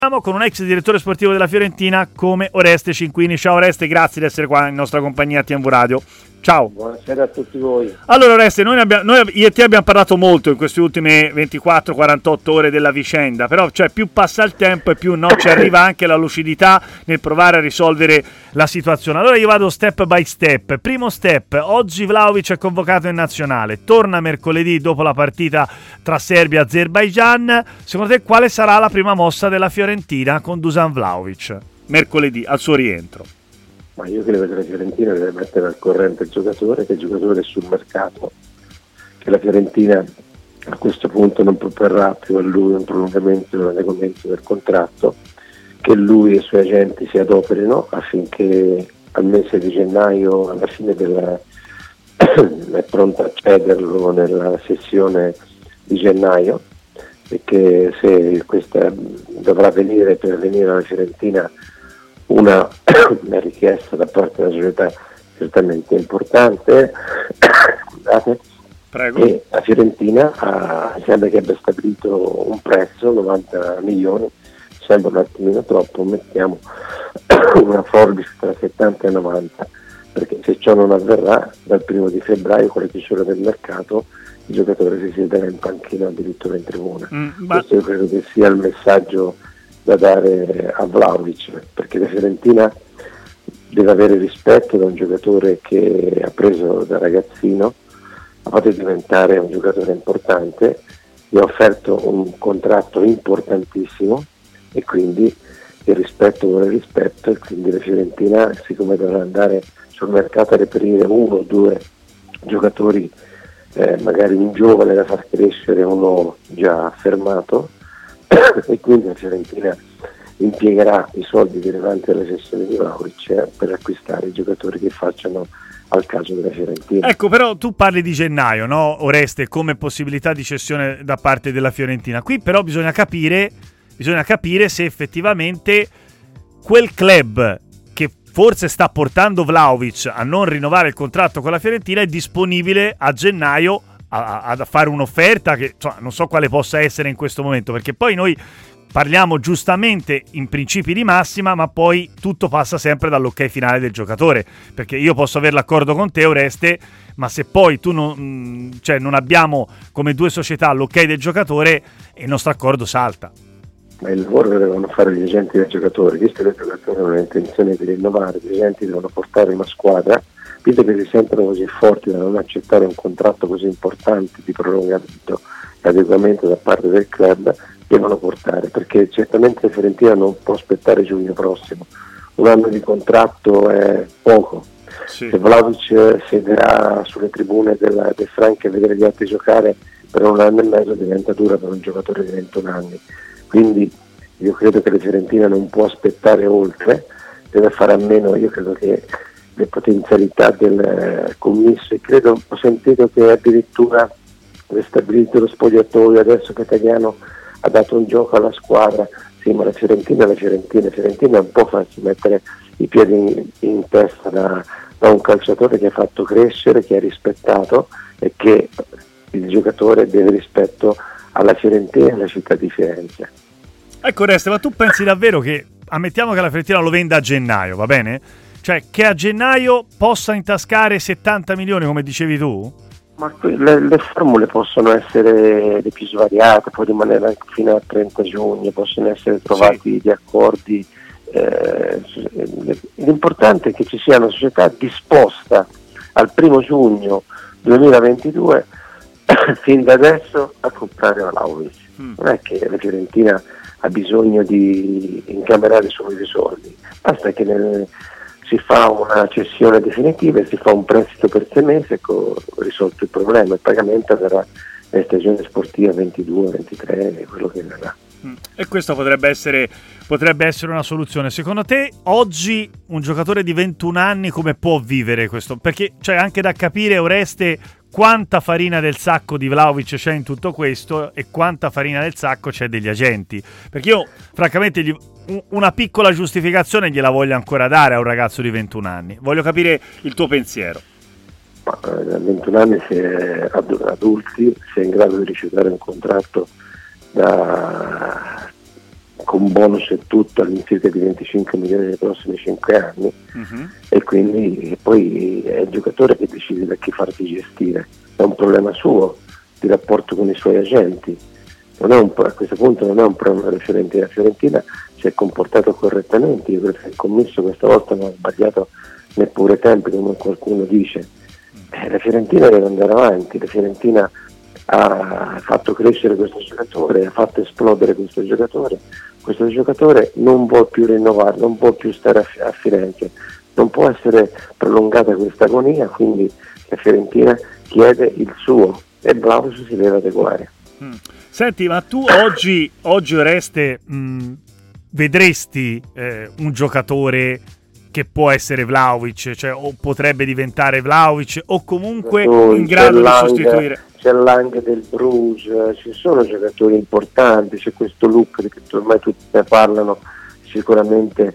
Con un ex direttore sportivo della Fiorentina come Oreste Cinquini. Ciao Oreste, grazie di essere qua in nostra compagnia a TMV Radio. Ciao. Buonasera a tutti voi. Allora Oreste, noi io e te abbiamo parlato molto in queste ultime 24-48 ore della vicenda, però più passa il tempo e più ci arriva anche la lucidità nel provare a risolvere la situazione. Allora io vado step by step. Primo step, oggi Vlahovic è convocato in nazionale, torna mercoledì dopo la partita tra Serbia e Azerbaijan. Secondo te quale sarà la prima mossa della Fiorentina con Dusan Vlahovic mercoledì al suo rientro? Ma io credo che la Fiorentina deve mettere al corrente il giocatore, che il giocatore è sul mercato, che la Fiorentina a questo punto non proporrà più a lui un prolungamento o un adeguamento del contratto, che lui e i suoi agenti si adoperino affinché al mese di gennaio, alla fine è pronto a cederlo nella sessione di gennaio, e che se questa dovrà venire per venire alla Fiorentina una richiesta da parte della società certamente importante. Scusate. Prego. E la Fiorentina sembra che abbia stabilito un prezzo 90 milioni, sembra un attimino troppo, mettiamo una forbice tra 70 e 90, perché se ciò non avverrà dal 1 febbraio con la chiusura del mercato il giocatore si siederà in panchina addirittura in tribuna. Questo io credo che sia il messaggio da dare a Vlahovic, perché la Fiorentina deve avere rispetto da un giocatore che ha preso da ragazzino, ha fatto diventare un giocatore importante, gli ha offerto un contratto importantissimo e quindi il rispetto vuole rispetto, e quindi la Fiorentina, siccome dovrà andare sul mercato a reperire uno o due giocatori, magari un giovane da far crescere, uno già affermato, e quindi la Fiorentina impiegherà i soldi derivanti dalla cessione di Vlahovic per acquistare i giocatori che facciano al caso della Fiorentina. Ecco, però tu parli di gennaio, no, Oreste, come possibilità di cessione da parte della Fiorentina. Qui però bisogna capire se effettivamente quel club che forse sta portando Vlahovic a non rinnovare il contratto con la Fiorentina è disponibile a gennaio a fare un'offerta che non so quale possa essere in questo momento, perché poi noi parliamo giustamente in principi di massima, ma poi tutto passa sempre dall'ok finale del giocatore, perché io posso avere l'accordo con te, Oreste, ma se poi tu non abbiamo come due società l'ok del giocatore, il nostro accordo salta. Ma il lavoro che devono fare gli agenti del giocatore, visto che il giocatore non ha intenzione di rinnovare, gli agenti devono portare una squadra, visto che si sentono così forti da non accettare un contratto così importante di prolungamento e adeguamento da parte del club, devono portare, perché certamente la Fiorentina non può aspettare giugno prossimo, un anno di contratto è poco. Sì. Se Vlahovic siederà sulle tribune del Frank e vedere gli altri giocare per un anno e mezzo diventa dura per un giocatore di 21 anni, quindi io credo che la Fiorentina non può aspettare oltre, deve fare a meno. Io credo che le potenzialità del commisso, e credo, ho sentito che addirittura è stabilito lo spogliatoio, adesso che Italiano ha dato un gioco alla squadra. Sì, ma la Fiorentina non può farsi mettere i piedi in testa da un calciatore che ha fatto crescere, che ha rispettato, e che il giocatore deve rispetto alla Fiorentina e alla città di Firenze. Ecco Oreste, ma tu pensi davvero che, ammettiamo che la Fiorentina lo venda a gennaio, va bene? Cioè che a gennaio possa intascare 70 milioni come dicevi tu? Ma le formule possono essere le più svariate, può rimanere anche fino al 30 giugno, possono essere trovati gli accordi. L'importante è che ci sia una società disposta al 1 giugno 2022 fin da adesso a comprare Vlahovic. Non è che la Fiorentina ha bisogno di incamerare subito i soldi, basta che si fa una cessione definitiva e si fa un prestito per 6 mesi, ecco risolto il problema. Il pagamento verrà nella stagione sportiva 22-23, quello che verrà. E questo potrebbe essere una soluzione. Secondo te oggi un giocatore di 21 anni come può vivere questo? Perché c'è anche da capire, Oreste, quanta farina del sacco di Vlahovic c'è in tutto questo e quanta farina del sacco c'è degli agenti. Perché io francamente una piccola giustificazione gliela voglio ancora dare a un ragazzo di 21 anni. Voglio capire il tuo pensiero. A 21 anni, se adulti, si è in grado di rifiutare un contratto da con bonus e tutto all'incirca di 25 milioni nei prossimi 5 anni, e quindi poi è il giocatore che decide da chi farti gestire, è un problema suo di rapporto con i suoi agenti, a questo punto non è un problema della Fiorentina. La Fiorentina si è comportato correttamente, io credo che il commesso questa volta non ha sbagliato neppure tempi come qualcuno dice. La Fiorentina deve andare avanti, la Fiorentina ha fatto crescere questo giocatore, ha fatto esplodere questo giocatore non vuole più rinnovare, non può più stare a Firenze, non può essere prolungata questa agonia, quindi la Fiorentina chiede il suo e Vlahovic si deve adeguare. Senti, ma tu oggi Oreste, vedresti un giocatore che può essere Vlahovic, cioè o potrebbe diventare Vlahovic, o comunque in grado di sostituire? C'è l'Ang del Bruges, ci sono giocatori importanti, c'è questo Luke che ormai tutti ne parlano, sicuramente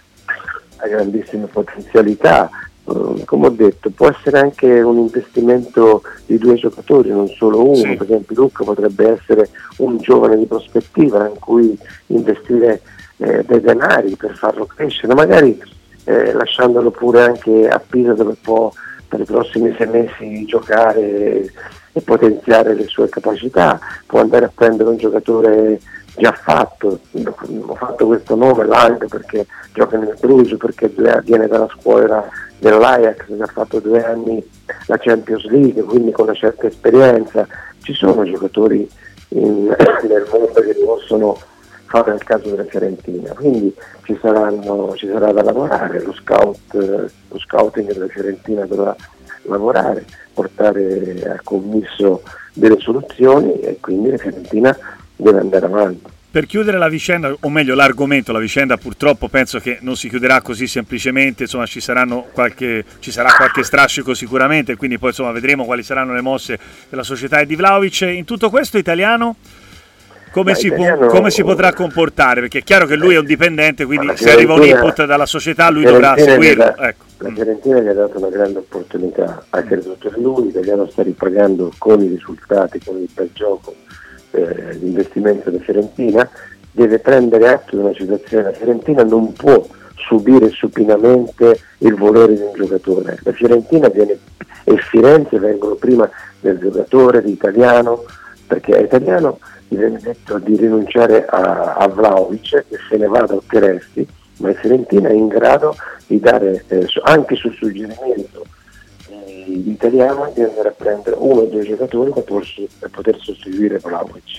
ha grandissime potenzialità. Come ho detto, può essere anche un investimento di 2 giocatori, non solo uno. Sì. Per esempio Luca potrebbe essere un giovane di prospettiva in cui investire dei denari per farlo crescere, magari lasciandolo pure anche a Pisa, dove può per i prossimi 6 mesi giocare e potenziare le sue capacità. Può andare a prendere un giocatore già fatto, ho fatto questo nome, Lang, perché gioca nel Bruges, perché viene dalla scuola dell'Ajax, che ha fatto 2 anni la Champions League, quindi con una certa esperienza. Ci sono giocatori nel mondo che possono fare il caso della Fiorentina, quindi ci sarà da lavorare, lo scouting della Fiorentina dovrà lavorare, portare a commisso delle soluzioni, e quindi la Fiorentina deve andare avanti. Per chiudere la vicenda, o meglio l'argomento, la vicenda purtroppo penso che non si chiuderà così semplicemente, insomma ci sarà qualche strascico sicuramente, quindi poi insomma vedremo quali saranno le mosse della società e di Vlahovic. In tutto questo Italiano come si potrà comportare? Perché è chiaro che lui è un dipendente, quindi se arriva un input dalla società lui dovrà seguirlo. Ecco. La Fiorentina gli ha dato una grande opportunità, ha creduto in lui, l'Italiano sta ripagando con i risultati, con il bel gioco, l'investimento della Fiorentina, deve prendere atto di una situazione. La Fiorentina non può subire supinamente il volere di un giocatore. La Fiorentina e Firenze vengono prima del giocatore, di Italiano, perché a Italiano gli viene detto di rinunciare a Vlahovic, che se ne vada o che resti, ma il Fiorentina è in grado di dare, anche sul suggerimento di Italiano, di andare a prendere 1 o 2 giocatori per poter sostituire Vlahovic.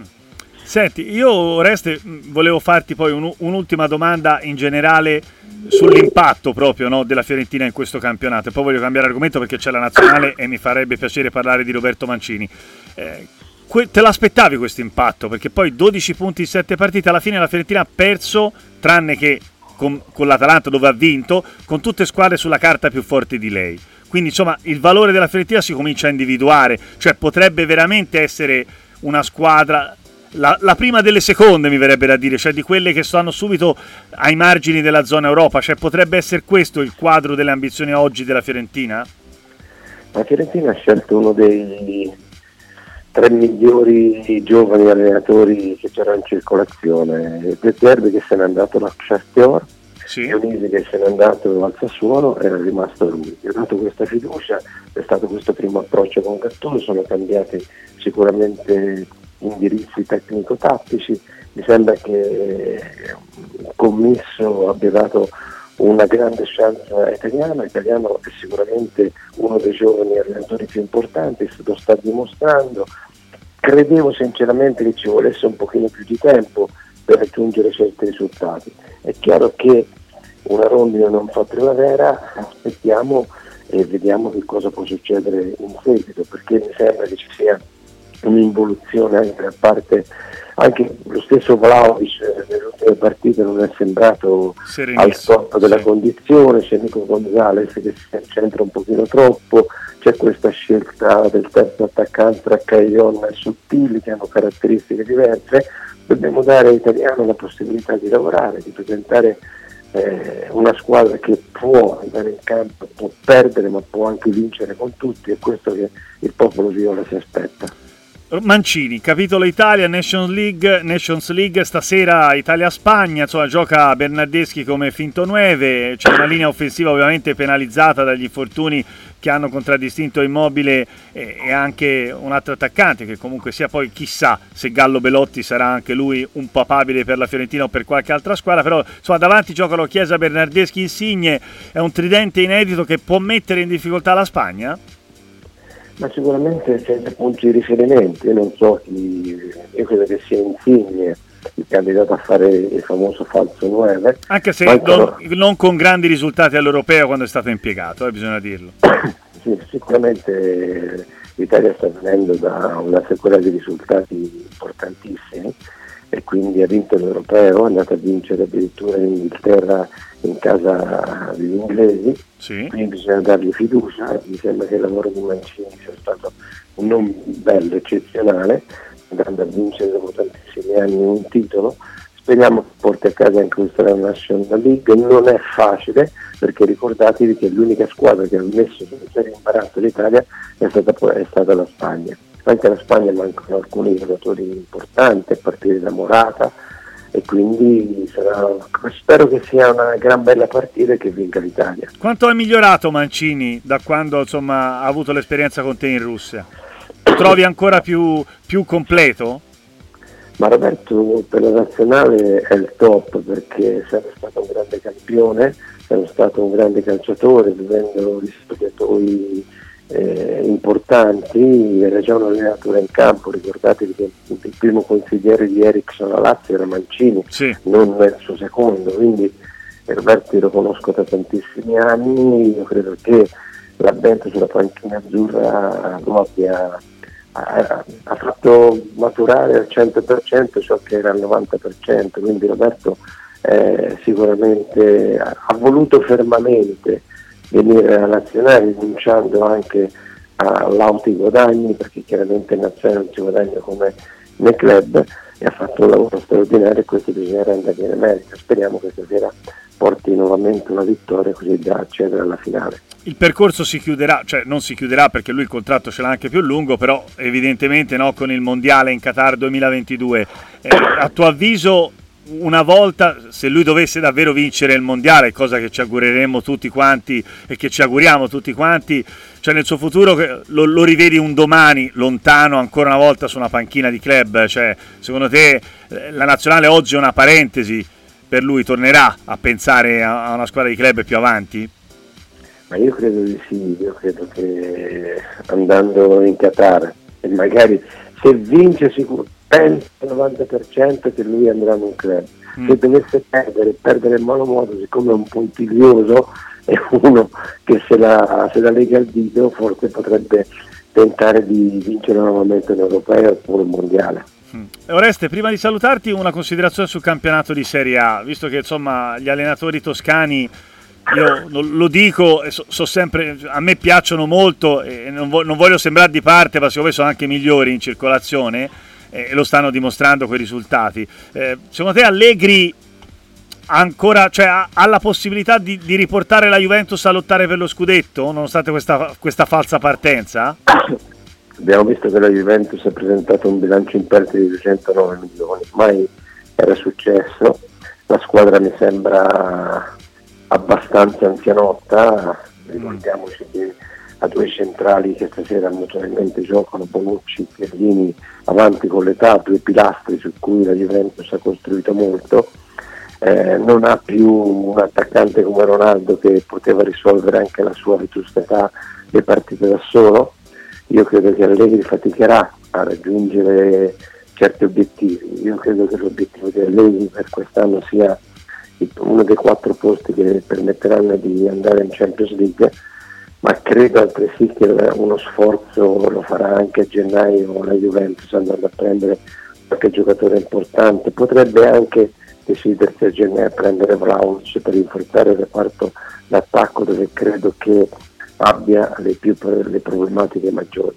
Senti, io Oreste volevo farti poi un'ultima domanda in generale sull'impatto proprio, no, della Fiorentina in questo campionato, e poi voglio cambiare argomento perché c'è la nazionale e mi farebbe piacere parlare di Roberto Mancini. Te l'aspettavi questo impatto? Perché poi 12 punti in 7 partite, alla fine la Fiorentina ha perso, tranne che con l'Atalanta dove ha vinto, con tutte squadre sulla carta più forti di lei. Quindi insomma il valore della Fiorentina si comincia a individuare, cioè potrebbe veramente essere una squadra, la prima delle seconde mi verrebbe da dire, cioè di quelle che stanno subito ai margini della zona Europa, cioè potrebbe essere questo il quadro delle ambizioni oggi della Fiorentina? La Fiorentina ha scelto uno dei 3 migliori giovani allenatori che c'erano in circolazione, De Zerbi che se n'è andato alla Shakhtar, Dionisi che se n'è andato al Sassuolo, era rimasto lui. Gli ha dato questa fiducia, è stato questo primo approccio con Gattuso, sono cambiati sicuramente indirizzi tecnico-tattici, mi sembra che il commesso abbia dato una grande chance a Italiano è sicuramente uno dei giovani allenatori più importanti, lo sta dimostrando. Credevo sinceramente che ci volesse un pochino più di tempo per raggiungere certi risultati. È chiaro che una rondine non fa primavera, aspettiamo e vediamo che cosa può succedere in seguito, perché mi sembra che ci sia un'involuzione anche da parte, anche lo stesso Vlahovic nelle ultime partite non è sembrato al top della condizione, c'è Nico Gonzalez che si accentra un pochino troppo, c'è questa scelta del terzo attaccante tra Caillon e Sottili che hanno caratteristiche diverse. Dobbiamo dare all'Italiano la possibilità di lavorare, di presentare una squadra che può andare in campo, può perdere ma può anche vincere con tutti, è questo che il popolo viola si aspetta. Mancini, capitolo Italia, Nations League, stasera Italia-Spagna, insomma gioca Bernardeschi come finto 9, c'è una linea offensiva ovviamente penalizzata dagli infortuni che hanno contraddistinto Immobile e anche un altro attaccante che comunque sia, poi chissà se Gallo Belotti sarà anche lui un papabile per la Fiorentina o per qualche altra squadra, però insomma davanti giocano Chiesa, Bernardeschi, Insigne, è un tridente inedito che può mettere in difficoltà la Spagna? Ma sicuramente senza punti di riferimento, io non so chi, io credo che sia Insigne il candidato a fare il famoso falso 9. Anche se non con grandi risultati all'Europeo quando è stato impiegato, bisogna dirlo. Sì, sicuramente l'Italia sta venendo da una sequela di risultati importantissimi e quindi ha vinto l'Europeo, è andata a vincere addirittura in Inghilterra in casa degli inglesi, sì. Quindi bisogna dargli fiducia. Mi sembra che il lavoro di Mancini sia stato non bello, eccezionale, andando a vincere dopo tantissimi anni un titolo. Speriamo che porti a casa anche questa National League. Non è facile, perché ricordatevi che l'unica squadra che ha messo sul serio imbarazzo l'Italia è stata la Spagna. Anche alla Spagna mancano alcuni giocatori importanti, a partire da Morata, e quindi spero che sia una gran bella partita e che vinca l'Italia. Quanto è migliorato Mancini da quando insomma ha avuto l'esperienza con te in Russia? Lo trovi ancora più completo? Ma Roberto per la nazionale è il top, perché è sempre stato un grande campione, è sempre stato un grande calciatore, vivendo gli spogliatoi importanti, era già un allenatore in campo. Ricordatevi che il primo consigliere di Eriksson a Lazio era Mancini, sì. Non il suo secondo, quindi Roberto lo conosco da tantissimi anni. Io credo che l'avvento sulla panchina azzurra lo abbia ha fatto maturare al 100% ciò che era al 90%, quindi Roberto sicuramente ha voluto fermamente venire alla nazionale, rinunciando anche all'auti guadagni, perché chiaramente in nazionale non si guadagna come nei club, e ha fatto un lavoro straordinario e questo bisogna rendergli merito. Speriamo che stasera porti nuovamente una vittoria, così da accedere alla finale. Il percorso si chiuderà, cioè non si chiuderà perché lui il contratto ce l'ha anche più lungo, però evidentemente no, con il mondiale in Qatar 2022. A tuo avviso, una volta, se lui dovesse davvero vincere il mondiale, cosa che ci augureremmo tutti quanti e che ci auguriamo tutti quanti, cioè nel suo futuro lo rivedi un domani lontano ancora una volta su una panchina di club? Cioè secondo te la nazionale oggi è una parentesi per lui, tornerà a pensare a una squadra di club più avanti? Ma io credo di sì, io credo che andando in Qatar e magari se vince sicuro, penso al 90% che lui andrà in un club. Se dovesse perdere in malo modo, siccome è un puntiglioso, è uno che se la lega al dito, forse potrebbe tentare di vincere nuovamente l'Europeo oppure il Mondiale. Oreste, prima di salutarti una considerazione sul campionato di Serie A, visto che insomma gli allenatori toscani, io lo dico, so sempre, a me piacciono molto e non voglio sembrare di parte, ma secondo me sono anche migliori in circolazione e lo stanno dimostrando quei risultati. Secondo te Allegri ancora, cioè, ha la possibilità di riportare la Juventus a lottare per lo scudetto, nonostante questa falsa partenza? Abbiamo visto che la Juventus ha presentato un bilancio in perdita di 209 milioni, mai era successo, la squadra mi sembra abbastanza anzianotta, ricordiamoci che ha due centrali che stasera naturalmente giocano, Bonucci, Chiellini, avanti con l'età, due pilastri su cui la Juventus ha costruito molto. Non ha più un attaccante come Ronaldo che poteva risolvere anche la sua vetusta età le partite da solo. Io credo che Allegri faticherà a raggiungere certi obiettivi. Io credo che l'obiettivo di Allegri per quest'anno sia uno dei 4 posti che permetteranno di andare in Champions League, ma credo altresì che uno sforzo lo farà anche a gennaio la Juventus, andando a prendere qualche giocatore importante. Potrebbe anche decidersi a gennaio a prendere Vlahovic per rinforzare il reparto d'attacco, dove credo che abbia le problematiche maggiori.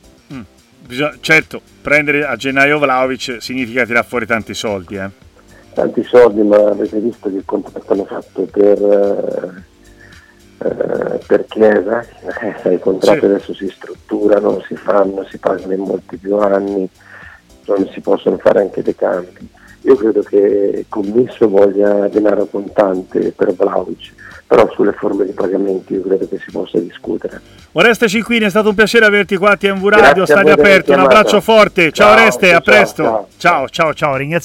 Certo, prendere a gennaio Vlahovic significa tirare fuori tanti soldi, Tanti soldi, ma avete visto che il contratto hanno fatto per Chiesa? I contratti sì. Adesso si strutturano, si fanno, si pagano in molti più anni, insomma, si possono fare anche dei cambi. Io credo che Commisso voglia denaro contante per Vlahovic, però sulle forme di pagamenti io credo che si possa discutere. Oreste Cinquini, è stato un piacere averti qua a TMV Radio, Grazie Stadio Aperto, un abbraccio forte, ciao Oreste, a presto, ciao. ciao.